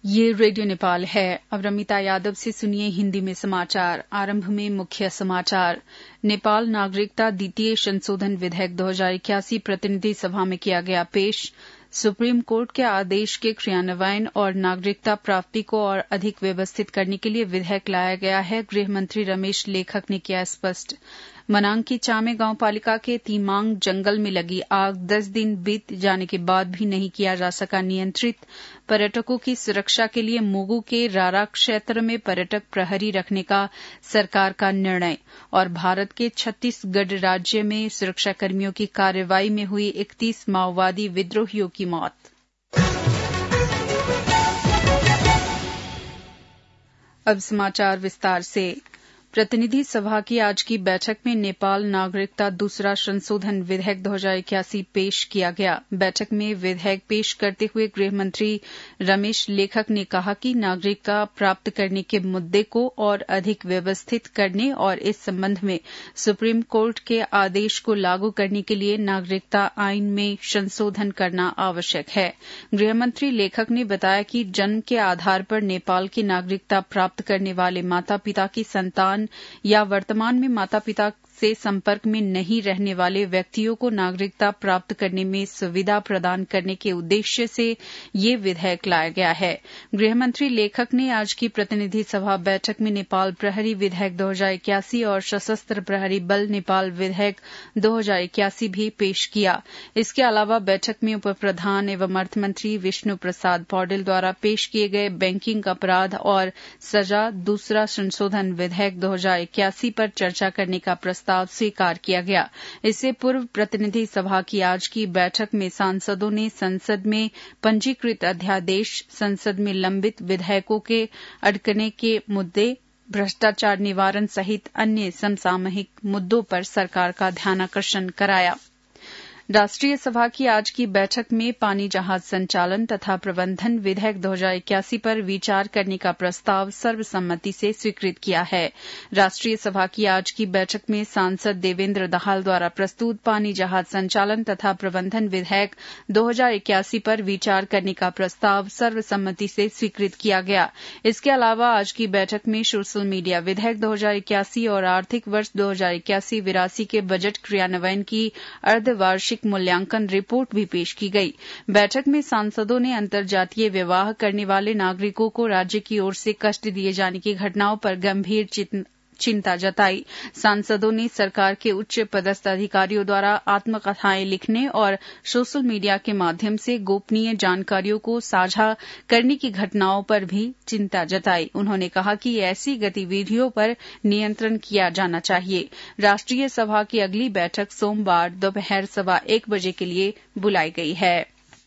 ये रेडियो नेपाल है। अब रमिता यादव से सुनिए हिंदी में समाचार। आरंभ में मुख्य समाचार। नेपाल नागरिकता द्वितीय संशोधन विधेयक 2081 प्रतिनिधि सभा में किया गया पेश। सुप्रीम कोर्ट के आदेश के क्रियान्वयन और नागरिकता प्राप्ति को और अधिक व्यवस्थित करने के लिए विधेयक लाया गया है, गृह मंत्री रमेश लेखक ने किया स्पष्ट। मनांग की चामे गांव पालिका के तीमांग जंगल में लगी आग 10 दिन बीत जाने के बाद भी नहीं किया जा सका नियंत्रित। पर्यटकों की सुरक्षा के लिए मुगु के रारा क्षेत्र में पर्यटक प्रहरी रखने का सरकार का निर्णय। और भारत के छत्तीसगढ़ राज्य में सुरक्षाकर्मियों की कार्रवाई में हुई 31 माओवादी विद्रोहियों की मौत। अब समाचार विस्तार से। प्रतिनिधि सभा की आज की बैठक में नेपाल नागरिकता दूसरा संशोधन विधेयक 2081 पेश किया गया। बैठक में विधेयक पेश करते हुए गृह मंत्री रमेश लेखक ने कहा कि नागरिकता प्राप्त करने के मुद्दे को और अधिक व्यवस्थित करने और इस संबंध में सुप्रीम कोर्ट के आदेश को लागू करने के लिए नागरिकता आईन में संशोधन करना आवश्यक है। गृह मंत्री लेखक ने बताया कि जन्म के आधार पर नेपाल की नागरिकता प्राप्त करने वाले माता पिता की संतान या वर्तमान में माता पिता से संपर्क में नहीं रहने वाले व्यक्तियों को नागरिकता प्राप्त करने में सुविधा प्रदान करने के उद्देश्य से ये विधेयक लाया गया है। गृह मंत्री लेखक ने आज की प्रतिनिधि सभा बैठक में नेपाल प्रहरी विधेयक 2081 और सशस्त्र प्रहरी बल नेपाल विधेयक 2081 भी पेश किया। इसके अलावा बैठक में उप प्रधान एवं अर्थ मंत्री विष्णु प्रसाद पौडेल द्वारा पेश किए गए बैंकिंग अपराध और सजा दूसरा संशोधन विधेयक 2081 पर चर्चा करने का प्रस्ताव स्वीकार किया गया। इससे पूर्व प्रतिनिधि सभा की आज की बैठक में सांसदों ने संसद में पंजीकृत अध्यादेश, संसद में लंबित विधेयकों के अटकने के मुद्दे, भ्रष्टाचार निवारण सहित अन्य समसामयिक मुद्दों पर सरकार का ध्यानाकर्षण कराया। राष्ट्रीय सभा की आज की बैठक में पानी जहाज संचालन तथा प्रबंधन विधेयक 2081 पर विचार करने का प्रस्ताव सर्वसम्मति से स्वीकृत किया है। राष्ट्रीय सभा की आज की बैठक में सांसद देवेंद्र दाहाल द्वारा प्रस्तुत पानी जहाज संचालन तथा प्रबंधन विधेयक 2081 पर विचार करने का प्रस्ताव सर्वसम्मति से स्वीकृत किया गया। इसके अलावा आज की बैठक में सोशल मीडिया विधेयक 2081 और आर्थिक वर्ष 2081-82 के बजट क्रियान्वयन की अर्धवार्षिक मूल्यांकन रिपोर्ट भी पेश की गई। बैठक में सांसदों ने अंतर्जातीय विवाह करने वाले नागरिकों को राज्य की ओर से कष्ट दिए जाने की घटनाओं पर गंभीर चिंता जताई। सांसदों ने सरकार के उच्च पदस्थ अधिकारियों द्वारा आत्मकथाएं लिखने और सोशल मीडिया के माध्यम से गोपनीय जानकारियों को साझा करने की घटनाओं पर भी चिंता जताई। उन्होंने कहा कि ऐसी गतिविधियों पर नियंत्रण किया जाना चाहिए। राष्ट्रीय सभा की अगली बैठक सोमवार दोपहर 1:15 बजे के लिए बुलाई गई है।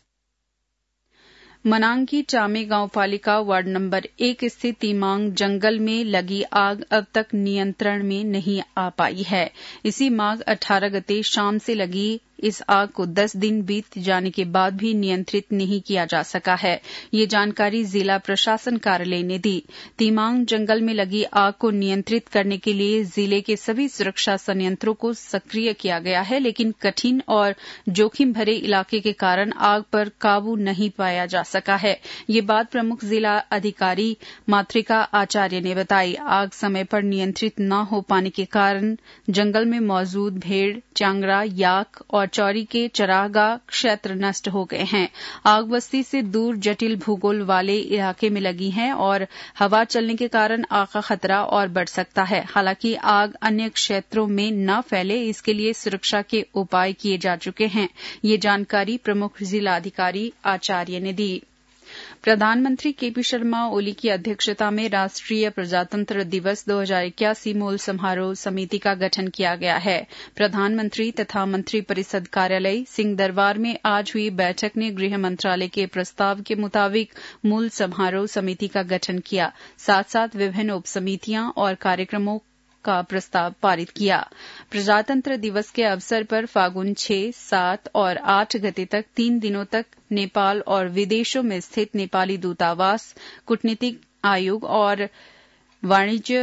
मनांग की चामे गांव पालिका वार्ड नंबर 1 स्थित तीमांग जंगल में लगी आग अब तक नियंत्रण में नहीं आ पाई है। इसी माघ 18 गते शाम से लगी इस आग को 10 दिन बीत जाने के बाद भी नियंत्रित नहीं किया जा सका है। ये जानकारी जिला प्रशासन कार्यालय ने दी। तीमांग जंगल में लगी आग को नियंत्रित करने के लिए जिले के सभी सुरक्षा संयंत्रों को सक्रिय किया गया है, लेकिन कठिन और जोखिम भरे इलाके के कारण आग पर काबू नहीं पाया जा सका है। ये बात प्रमुख जिला अधिकारी मातृका आचार्य ने बताई। आग समय पर नियंत्रित न हो पाने के कारण जंगल में मौजूद भेड़, चांगरा, याक और चौरी के चरागाह क्षेत्र नष्ट हो गए हैं। आग बस्ती से दूर जटिल भूगोल वाले इलाके में लगी है और हवा चलने के कारण आग का खतरा और बढ़ सकता है। हालांकि आग अन्य क्षेत्रों में न फैले, इसके लिए सुरक्षा के उपाय किए जा चुके हैं। ये जानकारी प्रमुख जिला अधिकारी आचार्य ने दी। प्रधानमंत्री केपी शर्मा ओली की अध्यक्षता में राष्ट्रीय प्रजातंत्र दिवस 2081 मूल समारोह समिति का गठन किया गया है। प्रधानमंत्री तथा मंत्री परिषद कार्यालय सिंह दरबार में आज हुई बैठक ने गृह मंत्रालय के प्रस्ताव के मुताबिक मूल समारोह समिति का गठन किया। साथ साथ विभिन्न उप समितियां और कार्यक्रमों का प्रस्ताव पारित किया। प्रजातंत्र दिवस के अवसर पर फागुन 6, 7 और 8 गते तक 3 दिनों तक नेपाल और विदेशों में स्थित नेपाली दूतावास, कूटनीतिक आयोग और वाणिज्य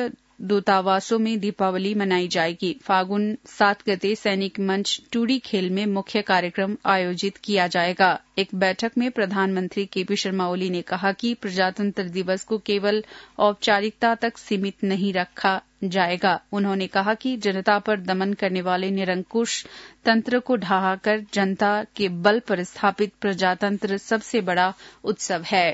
दूतावासों में दीपावली मनाई जाएगी। फागुन 7 गते सैनिक मंच टूडी खेल में मुख्य कार्यक्रम आयोजित किया जाएगा। एक बैठक में प्रधानमंत्री केपी शर्मा ओली ने कहा कि प्रजातंत्र दिवस को केवल औपचारिकता तक सीमित नहीं रखा जाएगा। उन्होंने कहा कि जनता पर दमन करने वाले निरंकुश तंत्र को ढहाकर जनता के बल पर स्थापित प्रजातंत्र सबसे बड़ा उत्सव है।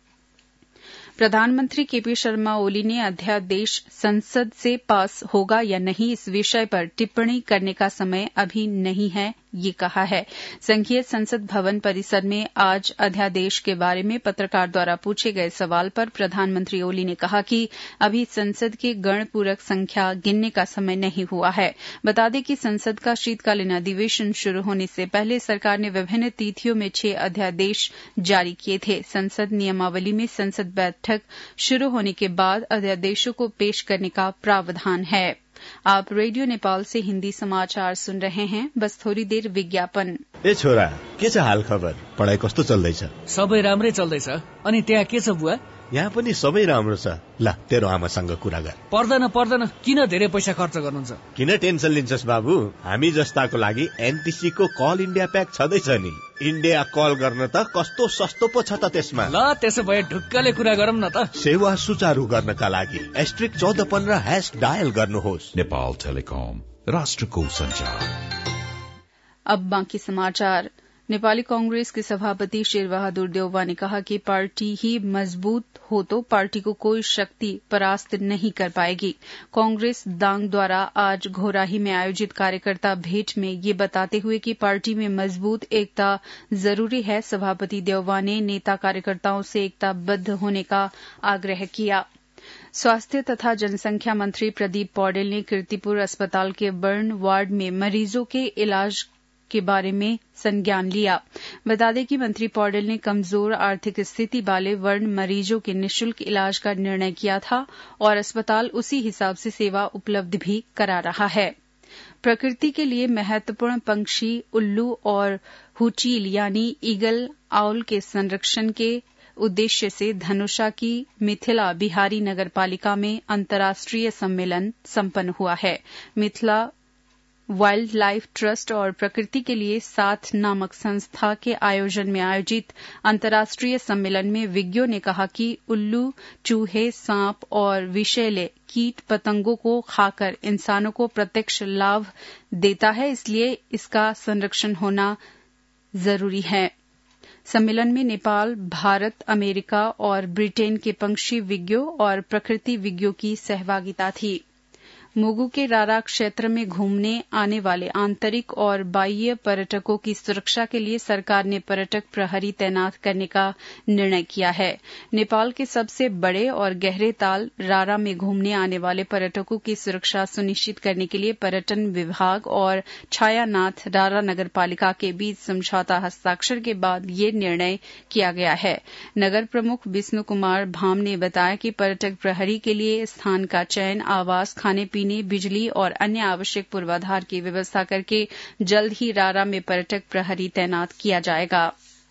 प्रधानमंत्री केपी शर्मा ओली ने अध्यादेश संसद से पास होगा या नहीं इस विषय पर टिप्पणी करने का समय अभी नहीं है, ये कहा है। संघीय संसद भवन परिसर में आज अध्यादेश के बारे में पत्रकार द्वारा पूछे गए सवाल पर प्रधानमंत्री ओली ने कहा कि अभी संसद के गणपूरक संख्या गिनने का समय नहीं हुआ है। बता दें कि संसद का शीतकालीन अधिवेशन शुरू होने से पहले सरकार ने विभिन्न तिथियों में 6 अध्यादेश जारी किए थे। संसद नियमावली में संसद बैठक शुरू होने के बाद अध्यादेशों को पेश करने का प्रावधान है। आप रेडियो नेपाल से हिन्दी समाचार सुन रहे हैं। बस थोड़ी देर विज्ञापन। ए छोरा, के छ हाल खबर? पढाइ कस्तो चल्दैछ? सबै राम्रै चल्दैछ। अनि त्यहाँ के छ बुवा? यहाँ पनि सबै राम्रो छ। ल, तेरो आमासँग कुरा गर। पर्दैन, किन धेरै पैसा खर्च गर्नुहुन्छ? किन टेन्सन लिन्छस् बाबु? हामी जस्ताको लागि एनटीसी को कल इन्डिया प्याक छँदैछ नि। इन्डिया कल गर्न त कस्तो सस्तो पो छ त त्यसमा। ल, त्यसो भए ढुक्कले कुरा गरौँ न त। सेवा सुचारू गर्नका लागि *1415# डायल गर्नुहोस्। नेपाल टेलिकम, राष्ट्रको संचार। अब बाकी समाचार। नेपाली कांग्रेस के सभापति शेरबहादुर देउवा ने कहा कि पार्टी ही मजबूत हो तो पार्टी को कोई शक्ति परास्त नहीं कर पाएगी। कांग्रेस दांग द्वारा आज घोराही में आयोजित कार्यकर्ता भेंट में ये बताते हुए कि पार्टी में मजबूत एकता जरूरी है, सभापति देउवा ने नेता कार्यकर्ताओं से एकताबद्ध होने का आग्रह किया। स्वास्थ्य तथा जनसंख्या मंत्री प्रदीप पौडेल ने कीर्तिपुर अस्पताल के बर्न वार्ड में मरीजों के इलाज के बारे में संज्ञान लिया। बता दें कि मंत्री पौडेल ने कमजोर आर्थिक स्थिति वाले वर्ण मरीजों के निःशुल्क इलाज का निर्णय किया था और अस्पताल उसी हिसाब से सेवा उपलब्ध भी करा रहा है। प्रकृति के लिए महत्वपूर्ण पंक्षी उल्लू और हुचील यानी ईगल आउल के संरक्षण के उद्देश्य से धनुषा की मिथिला बिहारी नगरपालिका में अंतर्राष्ट्रीय सम्मेलन संपन्न हुआ है। मिथिला वाइल्ड लाइफ ट्रस्ट और प्रकृति के लिए साथ नामक संस्था के आयोजन में आयोजित अंतर्राष्ट्रीय सम्मेलन में विज्ञों ने कहा कि उल्लू चूहे, सांप और विषैले कीट पतंगों को खाकर इंसानों को प्रत्यक्ष लाभ देता है, इसलिए इसका संरक्षण होना जरूरी है। सम्मेलन में नेपाल, भारत, अमेरिका और ब्रिटेन के पंक्षी विज्ञों और प्रकृति विज्ञों की सहभागिता थी। मुगु के रारा क्षेत्र में घूमने आने वाले आंतरिक और बाह्य पर्यटकों की सुरक्षा के लिए सरकार ने पर्यटक प्रहरी तैनात करने का निर्णय किया है। नेपाल के सबसे बड़े और गहरे ताल रारा में घूमने आने वाले पर्यटकों की सुरक्षा सुनिश्चित करने के लिए पर्यटन विभाग और छायानाथ रारा नगरपालिका के बीच समझौता हस्ताक्षर के बाद ये निर्णय किया गया है। नगर प्रमुख विष्णु कुमार भाम ने बताया कि पर्यटक प्रहरी के लिए स्थान का चयन, आवास, खाने पीने, बिजली और अन्य आवश्यक पूर्वाधार की व्यवस्था करके जल्द ही रारा में पर्यटक प्रहरी तैनात किया जाएगा।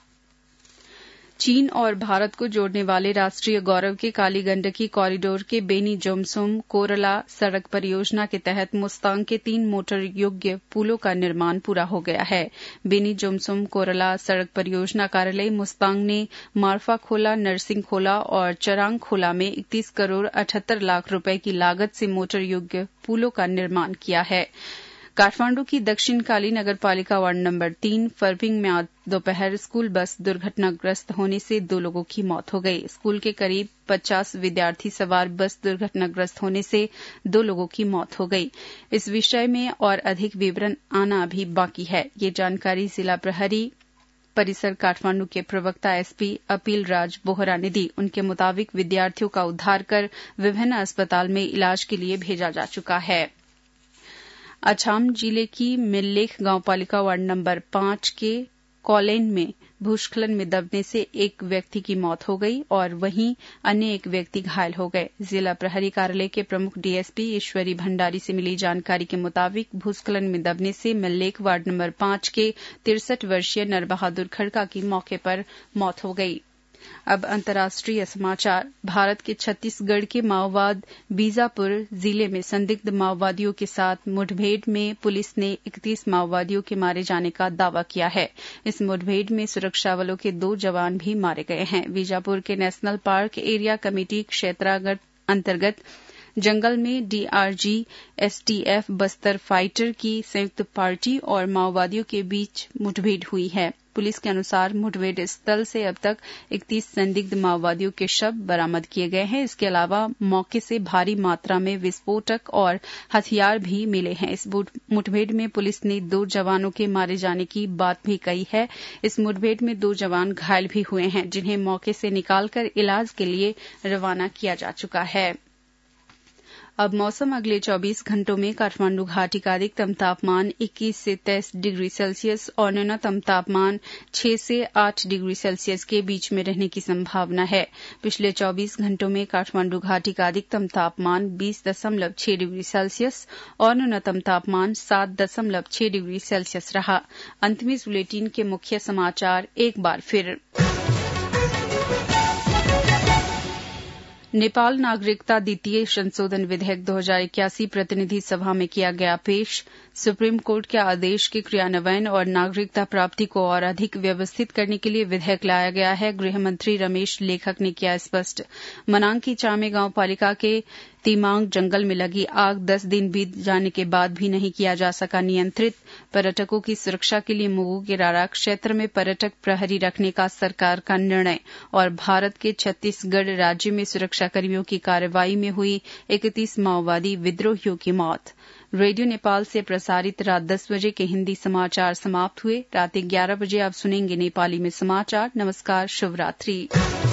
चीन और भारत को जोड़ने वाले राष्ट्रीय गौरव के काली गंडकी कॉरिडोर के बेनी जोमसोम कोरला सड़क परियोजना के तहत मुस्तांग के 3 मोटर योग्य पुलों का निर्माण पूरा हो गया है। बेनी जोमसोम कोरला सड़क परियोजना कार्यालय मुस्तांग ने मार्फा खोला, नरसिंह खोला और चरांग खोला में 31 करोड़ 78 लाख रुपए की लागत से मोटर योग्य पुलों का निर्माण किया है। काठमांडू की दक्षिणकाली नगरपालिका वार्ड नंबर 3 फरपिंग में आज दोपहर स्कूल बस दुर्घटनाग्रस्त होने से 2 लोगों की मौत हो गई। स्कूल के करीब 50 विद्यार्थी सवार बस दुर्घटनाग्रस्त होने से 2 लोगों की मौत हो गई। इस विषय में और अधिक विवरण आना अभी बाकी है। ये जानकारी जिला प्रहरी परिसर काठमांडू के प्रवक्ता एसपी अपील राज बोहरा ने दी। उनके मुताबिक विद्यार्थियों का उद्धार कर विभिन्न अस्पताल में इलाज के लिए भेजा जा चुका है। अछाम जिले की मिल्लेख गांवपालिका वार्ड नंबर 5 के कॉलेन में भूस्खलन में दबने से एक व्यक्ति की मौत हो गई और वहीं अन्य एक व्यक्ति घायल हो गए। जिला प्रहरी कार्यालय के प्रमुख डीएसपी ईश्वरी भंडारी से मिली जानकारी के मुताबिक भूस्खलन में दबने से मिल्लेख वार्ड नंबर 5 के 63 वर्षीय नरबहादुर खड़का की मौके पर मौत हो गई। अब अंतर्राष्ट्रीय समाचार। भारत के छत्तीसगढ़ के माओवाद बीजापुर जिले में संदिग्ध माओवादियों के साथ मुठभेड़ में पुलिस ने 31 माओवादियों के मारे जाने का दावा किया है। इस मुठभेड़ में सुरक्षा बलों के 2 जवान भी मारे गए हैं। बीजापुर के नेशनल पार्क एरिया कमेटी क्षेत्रांतर्गत अंतर्गत जंगल में डीआरजी एसटीएफ बस्तर फाइटर की संयुक्त पार्टी और माओवादियों के बीच मुठभेड़ हुई है। पुलिस के अनुसार मुठभेड़ स्थल से अब तक 31 संदिग्ध माओवादियों के शव बरामद किए गए हैं। इसके अलावा मौके से भारी मात्रा में विस्फोटक और हथियार भी मिले हैं। इस मुठभेड़ में पुलिस ने 2 जवानों के मारे जाने की बात भी कही है। इस मुठभेड़ में 2 जवान घायल भी हुए हैं, जिन्हें मौके से निकालकर इलाज के लिए रवाना किया जा चुका है। अब मौसम। अगले 24 घंटों में काठमांडू घाटी का अधिकतम तापमान 21 से 23 डिग्री सेल्सियस और न्यूनतम तापमान 6 से 8 डिग्री सेल्सियस के बीच में रहने की संभावना है। पिछले 24 घंटों में काठमांडू घाटी का अधिकतम तापमान 20.6 डिग्री सेल्सियस और न्यूनतम तापमान 7.6 डिग्री सेल्सियस रहा। अंत में इस बुलेटिन के मुख्य समाचार एक बार फिर। नेपाल नागरिकता द्वितीय संशोधन विधेयक 2081 प्रतिनिधि सभा में किया गया पेश। सुप्रीम कोर्ट के आदेश के क्रियान्वयन और नागरिकता प्राप्ति को और अधिक व्यवस्थित करने के लिए विधेयक लाया गया है। गृह मंत्री रमेश लेखक ने किया स्पष्ट। मनांग की चामे गांव पालिका के तिमांग जंगल में लगी आग 10 दिन बीत जाने के बाद भी नहीं किया जा सका नियंत्रित। पर्यटकों की सुरक्षा के लिए मुगु के रारा क्षेत्र में पर्यटक प्रहरी रखने का सरकार का निर्णय। और भारत के छत्तीसगढ़ राज्य में सुरक्षाकर्मियों की कार्रवाई में हुई 31 माओवादी विद्रोहियों की मौत। रेडियो नेपाल से प्रसारित रात 10 बजे के हिंदी समाचार समाप्त हुए। रात 11 बजे आप सुनेंगे नेपाली में समाचार। नमस्कार, शुभ रात्रि।